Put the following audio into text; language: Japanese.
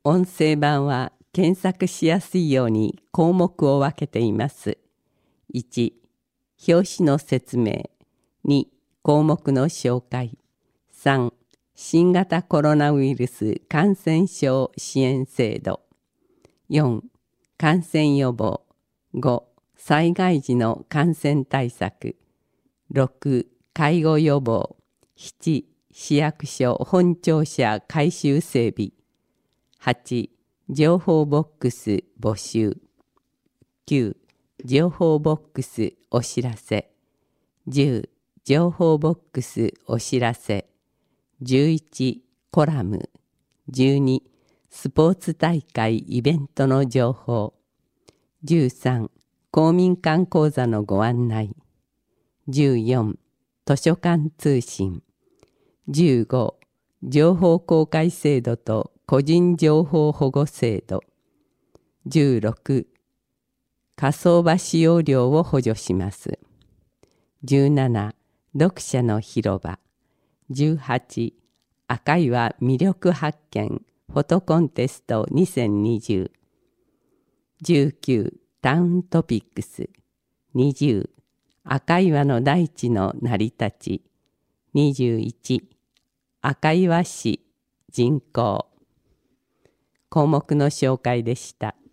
音声版は検索しやすいように項目を分けています。1、表紙の説明。2、項目の紹介。3、新型コロナウイルス感染症支援制度。4、感染予防。5、災害時の感染対策。6、介護予防。7、市役所本庁舎改修整備。8、情報ボックス募集。9、情報ボックスお知らせ。10、情報ボックスお知らせ。11、コラム。12、スポーツ大会イベントの情報。13、公民館講座のご案内。14、図書館通信。15、情報公開制度と個人情報保護制度。16、火葬場使用料を補助します。17、読者の広場。18、赤岩魅力発見フォトコンテスト2020。19、タウントピックス。20、赤岩の大地の成り立ち。21、赤岩市人口。項目の紹介でした。